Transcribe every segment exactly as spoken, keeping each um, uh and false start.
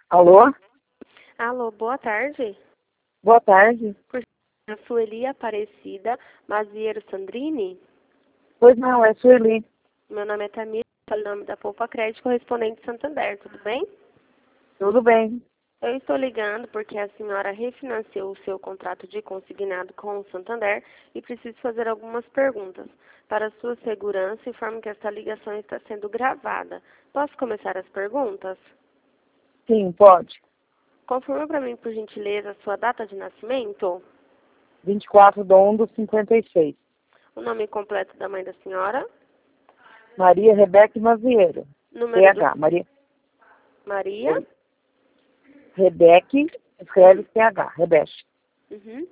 Alô? Alô, boa tarde. Boa tarde. Por a Sueli Aparecida Maziero Sandrini. Pois não, é Sueli. Meu nome é Tamir, falo em nome da Poupa Crédito, correspondente Santander, tudo bem? Tudo bem. Eu estou ligando porque a senhora refinanciou o seu contrato de consignado com o Santander e preciso fazer algumas perguntas. Para sua segurança, informo que esta ligação está sendo gravada. Posso começar as perguntas? Sim, pode. Confirma para mim, por gentileza, a sua data de nascimento, vinte e quatro de um de cinquenta e seis. o nome completo da mãe da senhora, Maria Rebeca Mazieiro. número do... P H. Maria Maria... Rebeca, escreve P H. Rebeca. Uhum.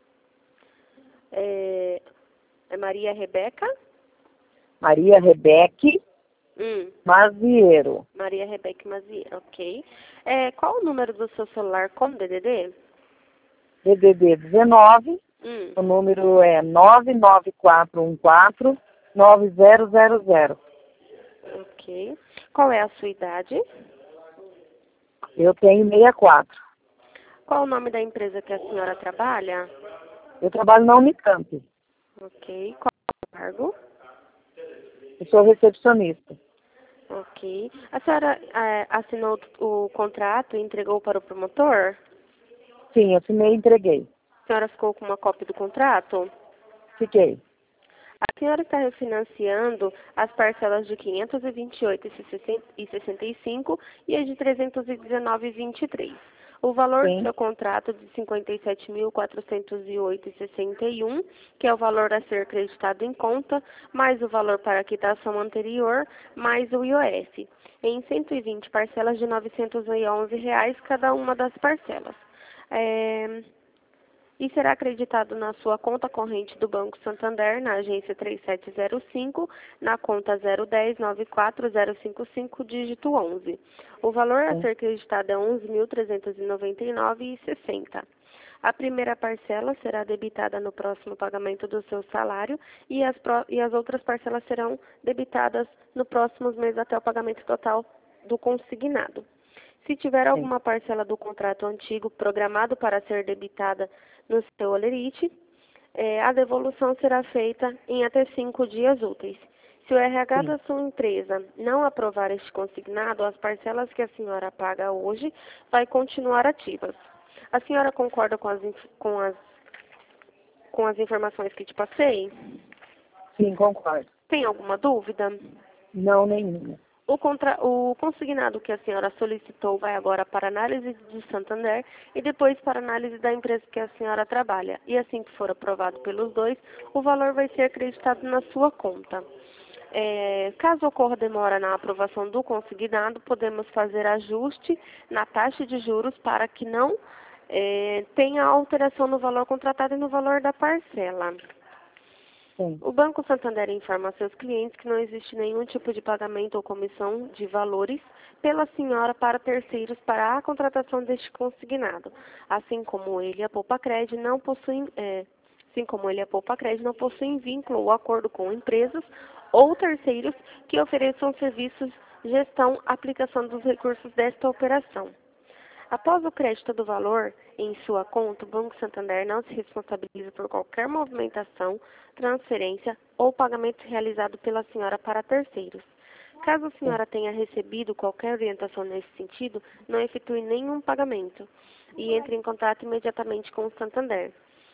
É, é Maria Rebeca? Maria Rebeca Hum. Mazieiro. Maria Rebeca Maziero, ok. É, qual o número do seu celular com D D D? D D D dezenove. Hum. O número é nove nove quatro um quatro nove zero zero zero. Ok. Qual é a sua idade? Eu tenho sessenta e quatro. Qual o nome da empresa que a senhora trabalha? Eu trabalho na Unicamp. Ok. Qual é o cargo? Eu sou recepcionista. Ok. A senhora é, assinou o contrato e entregou para o promotor? Sim, eu assinei e entreguei. A senhora ficou com uma cópia do contrato? Fiquei. A senhora está refinanciando as parcelas de quinhentos e vinte e oito reais e sessenta e cinco centavos e as de trezentos e dezenove reais e vinte e três centavos. O valor do Sim. seu contrato de cinquenta e sete mil quatrocentos e oito reais e sessenta e um centavos, que é o valor a ser acreditado em conta, mais o valor para a quitação anterior, mais o I O F, em cento e vinte parcelas de novecentos e onze reais cada uma das parcelas. É... E será acreditado na sua conta corrente do Banco Santander, na agência três sete zero cinco, na conta zero um zero nove quatro zero cinco cinco, dígito onze. O valor a Sim. ser acreditado é onze mil trezentos e noventa e nove reais e sessenta centavos. A primeira parcela será debitada no próximo pagamento do seu salário e as, pro, e as outras parcelas serão debitadas no próximo mês até o pagamento total do consignado. Se tiver Sim. alguma parcela do contrato antigo programado para ser debitada no seu holerite, eh, a devolução será feita em até cinco dias úteis. Se o R H Sim. da sua empresa não aprovar este consignado, as parcelas que a senhora paga hoje vai continuar ativas. A senhora concorda com as, com as, com as informações que te passei? Sim, concordo. Tem alguma dúvida? Não, nenhuma. O, contra... o consignado que a senhora solicitou vai agora para análise do Santander e depois para análise da empresa que a senhora trabalha. E assim que for aprovado pelos dois, o valor vai ser acreditado na sua conta. É, caso ocorra demora na aprovação do consignado, podemos fazer ajuste na taxa de juros para que não é, tenha alteração no valor contratado e no valor da parcela. Sim. O Banco Santander informa a seus clientes que não existe nenhum tipo de pagamento ou comissão de valores pela senhora para terceiros para a contratação deste consignado. Assim como ele, a Poupa Crédito não possuem, é, assim como ele, a Poupa Crédito não possuem vínculo ou acordo com empresas ou terceiros que ofereçam serviços, gestão, aplicação dos recursos desta operação. Após o crédito do valor em sua conta, o Banco Santander não se responsabiliza por qualquer movimentação, transferência ou pagamento realizado pela senhora para terceiros. Caso a senhora tenha recebido qualquer orientação nesse sentido, não efetue nenhum pagamento e entre em contato imediatamente com o Santander.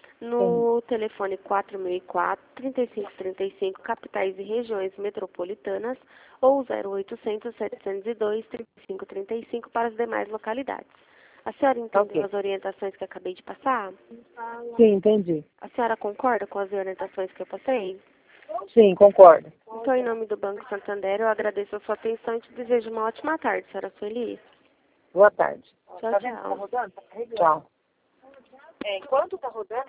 No Sim. telefone quatro mil e quatro, trinta e cinco trinta e cinco, capitais e regiões metropolitanas, ou zero oitocentos, setecentos e dois, trinta e cinco trinta e cinco para as demais localidades. A senhora entendeu Ok. as orientações que eu acabei de passar? Sim, entendi. A senhora concorda com as orientações que eu passei? Sim, concordo. Então, em nome do Banco Santander, eu agradeço a sua atenção e te desejo uma ótima tarde, senhora Sueli. Boa tarde. Tchau, Tá vendo que tá tchau. rodando? Tá carregando. Tchau. É, enquanto tá rodando,